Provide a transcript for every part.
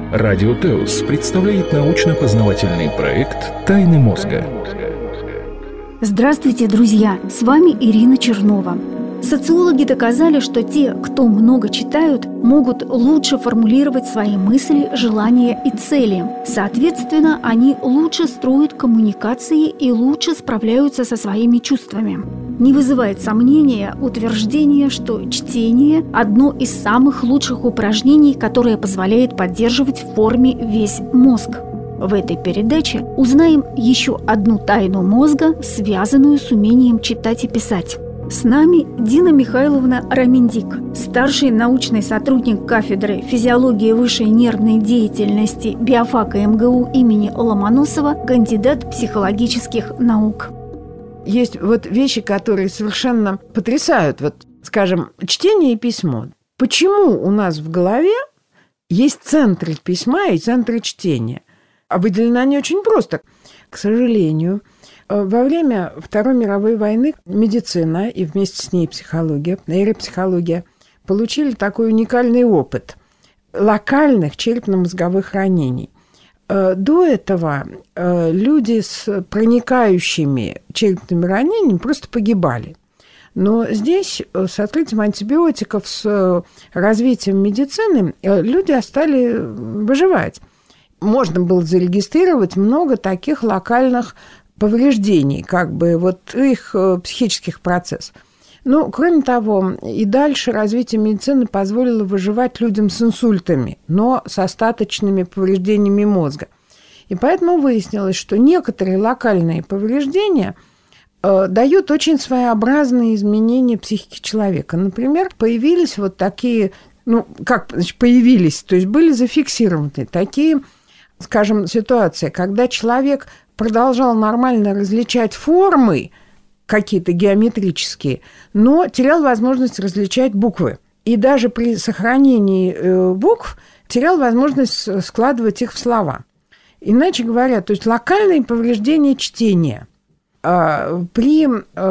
Радио ТЭОС представляет научно-познавательный проект «Тайны мозга». Здравствуйте, друзья! С вами Ирина Чернова. Социологи доказали, что те, кто много читают, могут лучше формулировать свои мысли, желания и цели. Соответственно, они лучше строят коммуникации и лучше справляются со своими чувствами. Не вызывает сомнения утверждение, что чтение – одно из самых лучших упражнений, которое позволяет поддерживать в форме весь мозг. В этой передаче узнаем еще одну тайну мозга, связанную с умением читать и писать. С нами Дина Михайловна Раминдик, старший научный сотрудник кафедры физиологии высшей нервной деятельности биофака МГУ имени Ломоносова, кандидат психологических наук. Есть вещи, которые совершенно потрясают. Скажем, чтение и письмо. Почему у нас в голове есть центры письма и центры чтения? А выделены они очень просто. К сожалению, во время Второй мировой войны медицина и вместе с ней психология, нейропсихология получили такой уникальный опыт локальных черепно-мозговых ранений. До этого люди с проникающими черепными ранениями просто погибали. Но здесь с открытием антибиотиков, с развитием медицины люди стали выживать. Можно было зарегистрировать много таких локальных повреждений, их психических процессов. Кроме того, и дальше развитие медицины позволило выживать людям с инсультами, но с остаточными повреждениями мозга. И поэтому выяснилось, что некоторые локальные повреждения дают очень своеобразные изменения психики человека. Например, появились то есть были зафиксированы такие, скажем, ситуации, когда человек продолжал нормально различать формы, какие-то геометрические, но терял возможность различать буквы. И даже при сохранении букв терял возможность складывать их в слова. Иначе говоря, то есть локальные повреждения чтения при,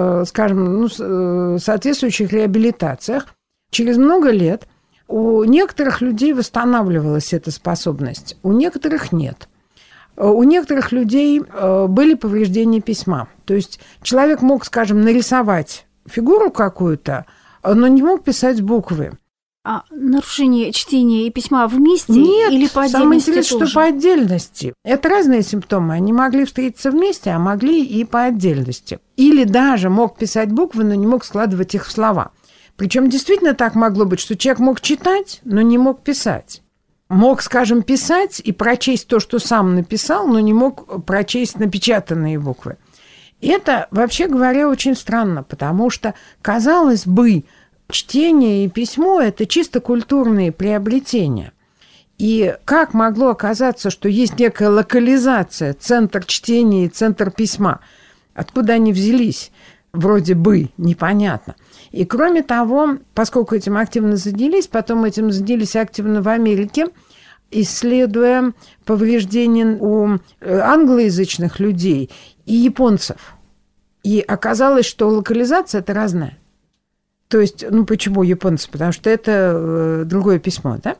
соответствующих реабилитациях через много лет у некоторых людей восстанавливалась эта способность, у некоторых нет. У некоторых людей были повреждения письма. То есть человек мог, нарисовать фигуру какую-то, но не мог писать буквы. А нарушение чтения и письма вместе Нет, или по отдельности? Самое интересное, что по отдельности. Это разные симптомы. Они могли встретиться вместе, а могли и по отдельности. Или даже мог писать буквы, но не мог складывать их в слова. Причем действительно так могло быть, что человек мог читать, но не мог писать. Мог, писать и прочесть то, что сам написал, но не мог прочесть напечатанные буквы. Это, вообще говоря, очень странно, потому что, казалось бы, чтение и письмо – это чисто культурные приобретения. И как могло оказаться, что есть некая локализация, центр чтения и центр письма? Откуда они взялись? Вроде бы непонятно. И кроме того, поскольку этим активно занялись, потом этим занялись активно в Америке, исследуя повреждения у англоязычных людей и японцев. И оказалось, что локализация – это разная. То есть, почему японцы? Потому что это другое письмо, да?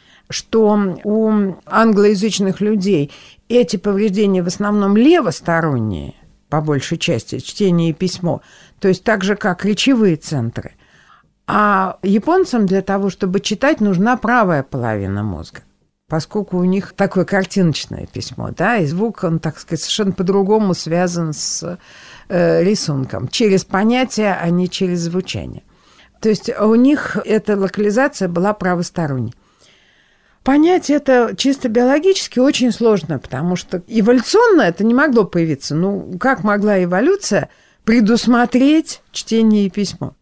Что у англоязычных людей эти повреждения в основном левосторонние, по большей части, чтение и письмо, то есть так же, как речевые центры. А японцам для того, чтобы читать, нужна правая половина мозга, поскольку у них такое картиночное письмо, да, и звук, он, совершенно по-другому связан с рисунком, через понятие, а не через звучание. То есть у них эта локализация была правосторонней. Понять это чисто биологически очень сложно, потому что эволюционно это не могло появиться. Как могла эволюция предусмотреть чтение и письмо?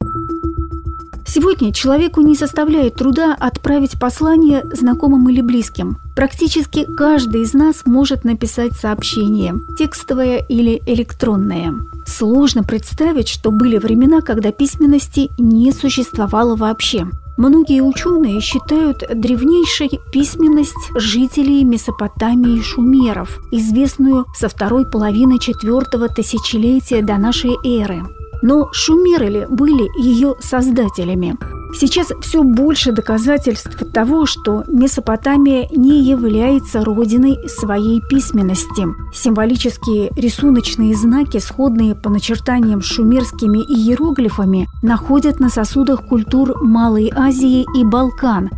Сегодня человеку не составляет труда отправить послание знакомым или близким. Практически каждый из нас может написать сообщение, текстовое или электронное. Сложно представить, что были времена, когда письменности не существовало вообще. Многие ученые считают древнейшей письменность жителей Месопотамии и шумеров, известную со второй половины 4-го тысячелетия до нашей эры. Но шумеры ли были ее создателями? Сейчас все больше доказательств того, что Месопотамия не является родиной своей письменности. Символические рисуночные знаки, сходные по начертаниям с шумерскими иероглифами, находят на сосудах культур Малой Азии и Балкан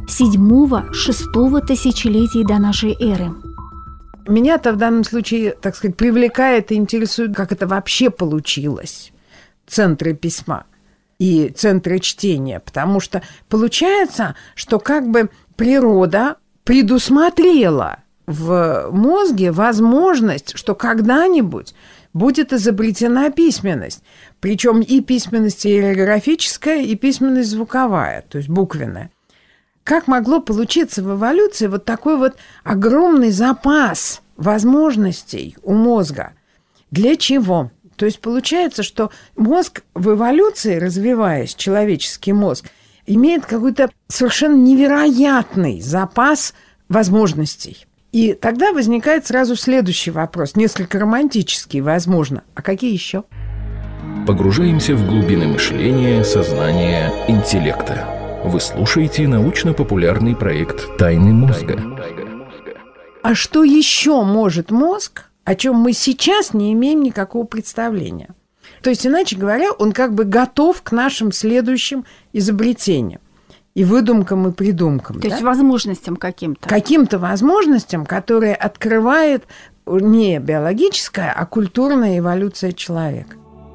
7-6 тысячелетий до нашей эры. Меня-то в данном случае, так сказать, привлекает и интересует, как это вообще получилось. Центры письма и центры чтения, потому что получается, что как бы природа предусмотрела в мозге возможность, что когда-нибудь будет изобретена письменность. Причем и письменность иероглифическая, и письменность звуковая, то есть буквенная. Как могло получиться в эволюции вот такой вот огромный запас возможностей у мозга? Для чего? То есть получается, что мозг в эволюции, развиваясь, человеческий мозг, имеет какой-то совершенно невероятный запас возможностей. И тогда возникает сразу следующий вопрос, несколько романтический, возможно. А какие еще? Погружаемся в глубины мышления, сознания, интеллекта. Вы слушаете научно-популярный проект «Тайны мозга». А что еще может мозг, о чем мы сейчас не имеем никакого представления? То есть, иначе говоря, он как бы готов к нашим следующим изобретениям. И выдумкам, и придумкам. То есть возможностям каким-то. Каким-то возможностям, которые открывает не биологическая, а культурная эволюция человека.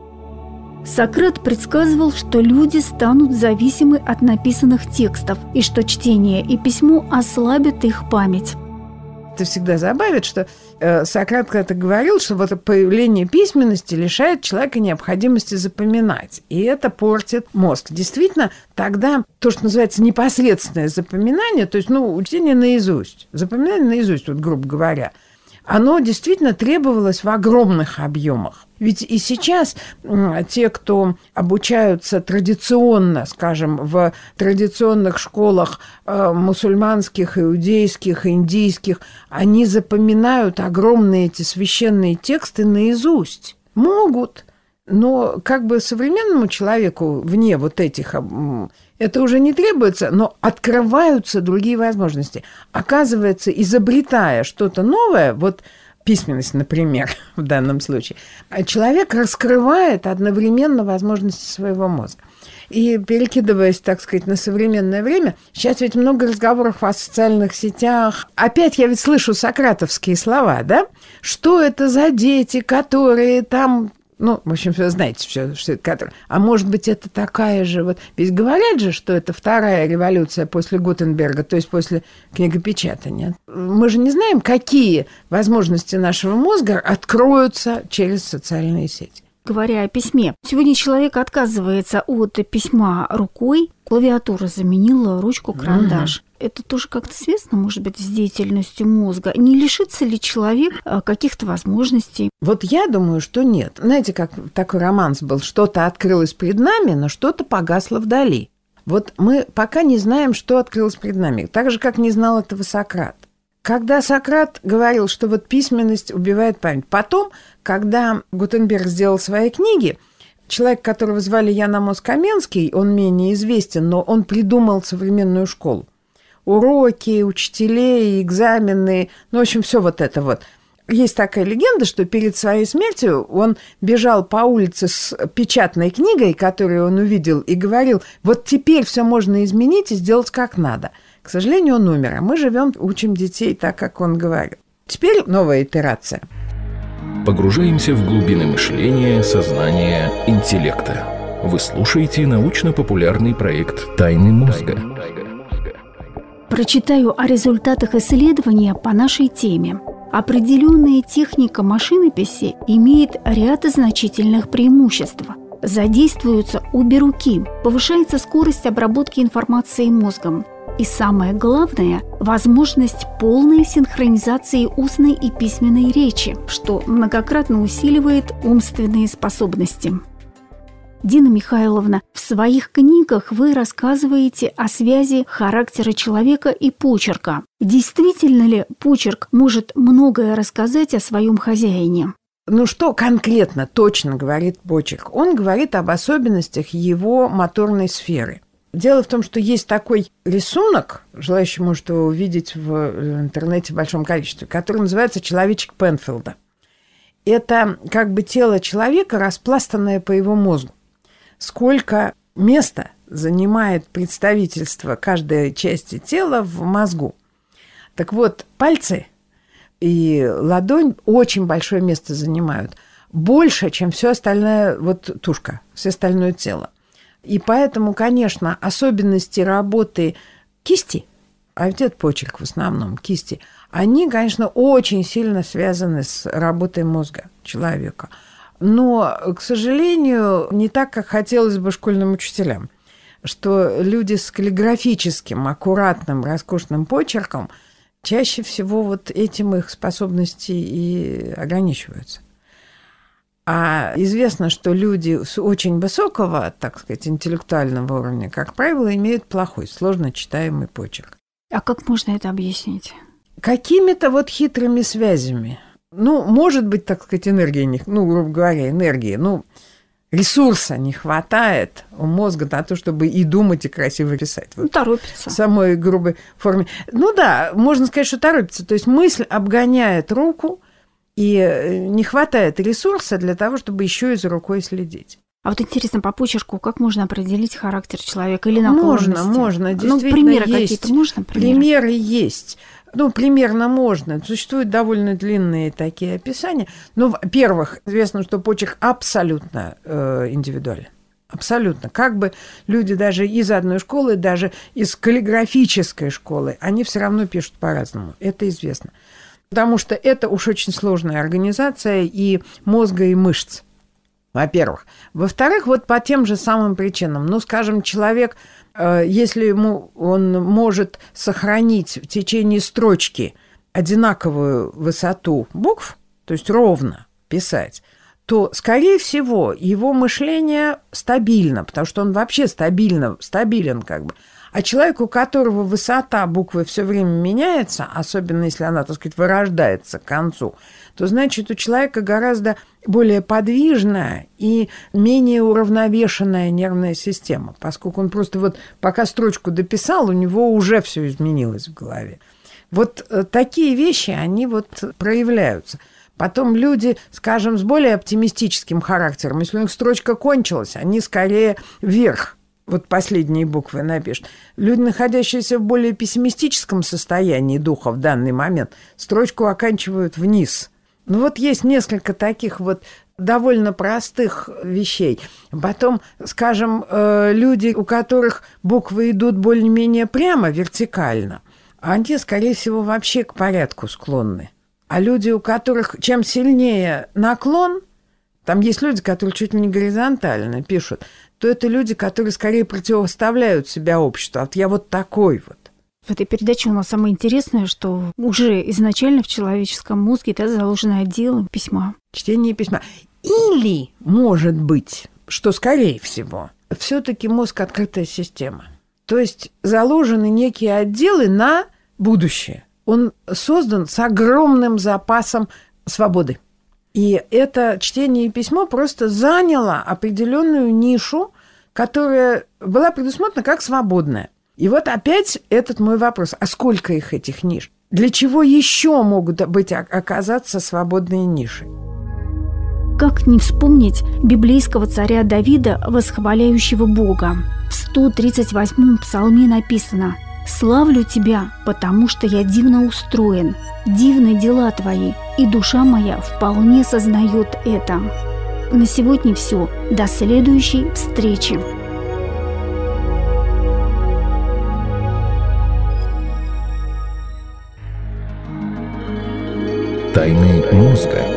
Сократ предсказывал, что люди станут зависимы от написанных текстов и что чтение и письмо ослабят их память. Это всегда забавит, что Сократ когда-то говорил, что вот появление письменности лишает человека необходимости запоминать. И это портит мозг. Действительно, тогда то, что называется непосредственное запоминание, то есть, чтение наизусть, запоминание наизусть, вот, грубо говоря, оно действительно требовалось в огромных объемах. Ведь и сейчас те, кто обучаются традиционно, скажем, в традиционных школах мусульманских, иудейских, индийских, они запоминают огромные эти священные тексты наизусть. Могут, но как бы современному человеку вне вот этих это уже не требуется, но открываются другие возможности. Оказывается, изобретая что-то новое, вот письменность, например, в данном случае, человек раскрывает одновременно возможности своего мозга. И перекидываясь, так сказать, на современное время, сейчас ведь много разговоров о социальных сетях. Опять я ведь слышу сократовские слова, да? Что это за дети, которые там... в общем, вы знаете все, что это. А может быть, это такая же... Вот, ведь говорят же, что это вторая революция после Гутенберга, то есть после книгопечатания. Мы же не знаем, какие возможности нашего мозга откроются через социальные сети. Говоря о письме, сегодня человек отказывается от письма рукой, клавиатура заменила ручку-карандаш. Это тоже как-то связано, может быть, с деятельностью мозга? Не лишится ли человек каких-то возможностей? Вот я думаю, что нет. Знаете, как такой романс был, что-то открылось пред нами, но что-то погасло вдали. Вот мы пока не знаем, что открылось пред нами, так же, как не знал этого Сократ. Когда Сократ говорил, что вот письменность убивает память, потом, когда Гутенберг сделал свои книги, человек, которого звали Ян Амос Каменский, он менее известен, но он придумал современную школу. Уроки, учителей, экзамены, в общем, все вот это вот. Есть такая легенда, что перед своей смертью он бежал по улице с печатной книгой, которую он увидел, и говорил, вот теперь все можно изменить и сделать как надо. К сожалению, он умер, а мы живем, учим детей так, как он говорил. Теперь новая итерация. Погружаемся в глубины мышления, сознания, интеллекта. Вы слушаете научно-популярный проект «Тайны мозга». Прочитаю о результатах исследования по нашей теме. Определенная техника машинописи имеет ряд значительных преимуществ. Задействуются обе руки, повышается скорость обработки информации мозгом. И самое главное – возможность полной синхронизации устной и письменной речи, что многократно усиливает умственные способности. Дина Михайловна, в своих книгах вы рассказываете о связи характера человека и почерка. Действительно ли почерк может многое рассказать о своем хозяине? Что конкретно, точно говорит почерк? Он говорит об особенностях его моторной сферы. Дело в том, что есть такой рисунок, желающий может его увидеть в интернете в большом количестве, который называется «Человечек Пенфилда». Это как бы тело человека, распластанное по его мозгу. Сколько места занимает представительство каждой части тела в мозгу. Так вот, пальцы и ладонь очень большое место занимают. Больше, чем все остальное, вот тушка, все остальное тело. И поэтому, конечно, особенности работы кисти, а ведь это почерк в основном, кисти, они, конечно, очень сильно связаны с работой мозга человека. Но, к сожалению, не так, как хотелось бы школьным учителям, что люди с каллиграфическим, аккуратным, роскошным почерком чаще всего вот этим их способности и ограничиваются. А известно, что люди с очень высокого, так сказать, интеллектуального уровня, как правило, имеют плохой, сложно читаемый почерк. А как можно это объяснить? Какими-то вот хитрыми связями. Ну, может быть, так сказать, энергии, грубо говоря, ресурса не хватает у мозга на то, чтобы и думать, и красиво писать. Вот торопится. В самой грубой форме. Ну да, можно сказать, что торопится. То есть мысль обгоняет руку, и не хватает ресурса для того, чтобы еще и за рукой следить. А вот интересно, по почерку как можно определить характер человека или наклонности? Можно, действительно примеры есть. Какие-то можно? Примеры есть. Примерно можно. Существуют довольно длинные такие описания. Но, во-первых, известно, что почерк абсолютно индивидуален. Абсолютно. Как бы люди даже из одной школы, даже из каллиграфической школы, они все равно пишут по-разному. Это известно. Потому что это уж очень сложная организация и мозга, и мышц, во-первых. Во-вторых, вот по тем же самым причинам. Скажем, человек, если он может сохранить в течение строчки одинаковую высоту букв, то есть ровно писать, то, скорее всего, его мышление стабильно, потому что он вообще стабилен как бы. А человек, у которого высота буквы все время меняется, особенно если она, так сказать, вырождается к концу, то значит, у человека гораздо более подвижная и менее уравновешенная нервная система, поскольку он просто вот пока строчку дописал, у него уже все изменилось в голове. Вот такие вещи, они вот проявляются. Потом люди, скажем, с более оптимистическим характером, если у них строчка кончилась, они скорее вверх. Вот последние буквы напишут. Люди, находящиеся в более пессимистическом состоянии духа в данный момент, строчку оканчивают вниз. Вот есть несколько таких вот довольно простых вещей. Потом, скажем, люди, у которых буквы идут более-менее прямо, вертикально, они, скорее всего, вообще к порядку склонны. А люди, у которых чем сильнее наклон, там есть люди, которые чуть ли не горизонтально пишут, то это люди, которые скорее противоставляют себя обществу. Вот я вот такой вот. В этой передаче у нас самое интересное, что уже изначально в человеческом мозге заложены отделы письма. Чтение письма. Или, может быть, что скорее всего, все-таки мозг открытая система. То есть заложены некие отделы на будущее. Он создан с огромным запасом свободы. И это чтение и письмо просто заняло определенную нишу, которая была предусмотрена как свободная. И вот опять этот мой вопрос. А сколько их, этих ниш? Для чего еще могут оказаться свободные ниши? Как не вспомнить библейского царя Давида, восхваляющего Бога? В 138-м псалме написано: «Славлю Тебя, потому что я дивно устроен, дивны дела Твои, и душа моя вполне сознает это». На сегодня все. До следующей встречи. Тайны мозга.